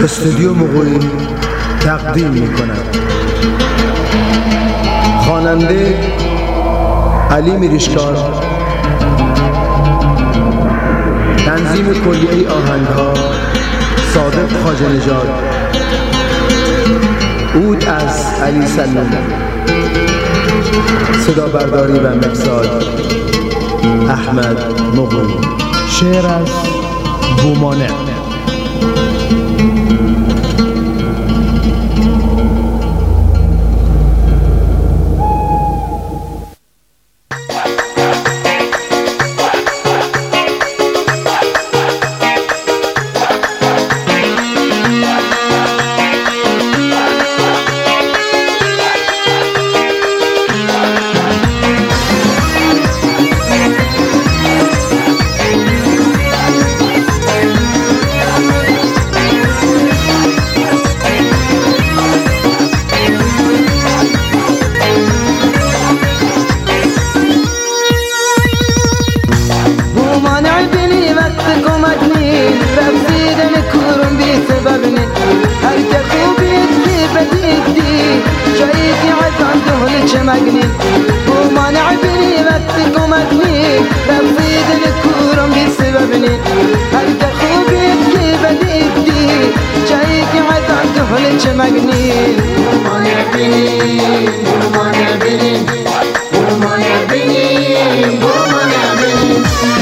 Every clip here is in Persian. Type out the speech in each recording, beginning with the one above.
استودیو مغوی تقدیم می‌کند. خواننده علی میرشکار، تنظیم کلیه آهنگ‌ها صادق خواجه‌نژاد، عود از علی سلومی، صدا برداری و مکساژ احمد مغوی. شعر از بومانه. مجنين وما نعبني مثلك ومجنين رفيد الكورم بسببني هل تخوبي كيف بديدي جايك عزان تهلك مجنين وما نعبني وما نعبني وما نعبني وما نعبني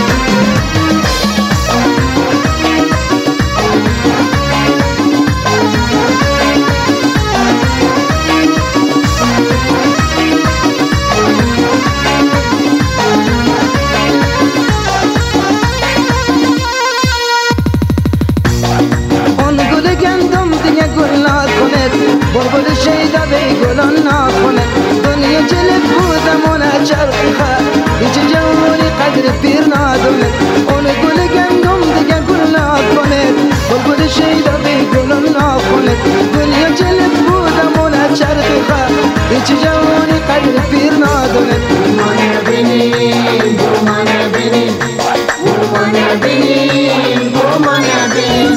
بلبل شیدا بی گلان ناخونه دنیا جلب بودمونه چرخه هیچ جوانی قدر پیر نادونه اون گل گندم دیگه گل ناخونه بلبل شیدا بی گلان ناخونه دنیا جلب بودمونه چرخه هیچ جوانی قدر پیر نادونه من بینیم من بینیم من بینیم من بینیم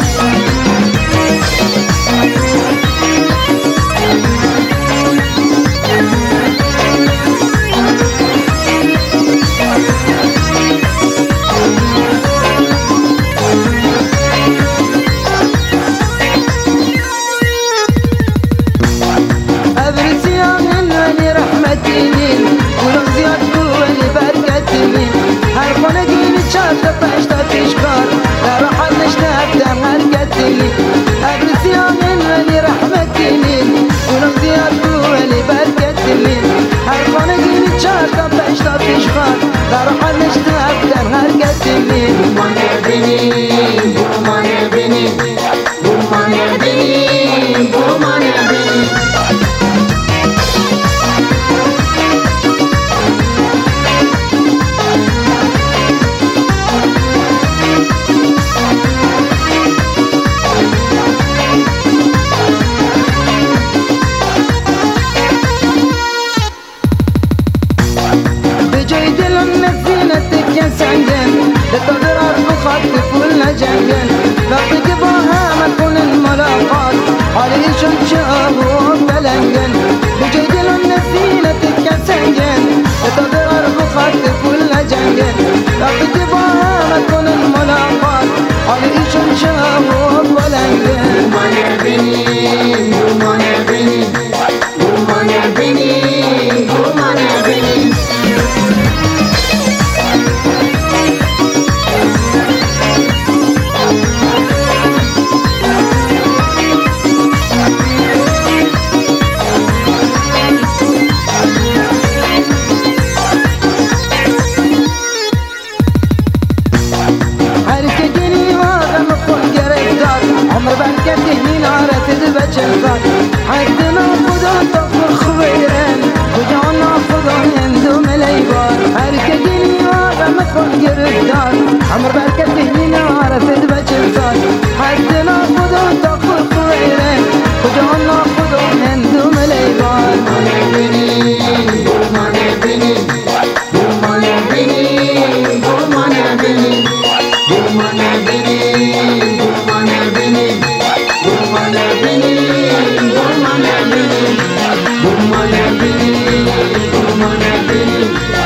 جنگل وقتی که با هم کنن ملاقات حالیشون چه و بلنگن بجای دلم نسینت که سنگن تا برار بخاط کل جنگل وقتی که با هم کنن ملاقات حالیشون چه و بلنگن من بینیم من بینیم من بینیم من بینیم حدنا خدا تفر خویرن کجانا خدا هندو ملیبار هر که دینی آدم خود گرفتار عمر برکت دینی عرفت بچنسار حدنا خدا تفر خویرن کجانا خدا هندو ملیبار من بینی من بینی من بینی من بینی من بینی من بینی نبینی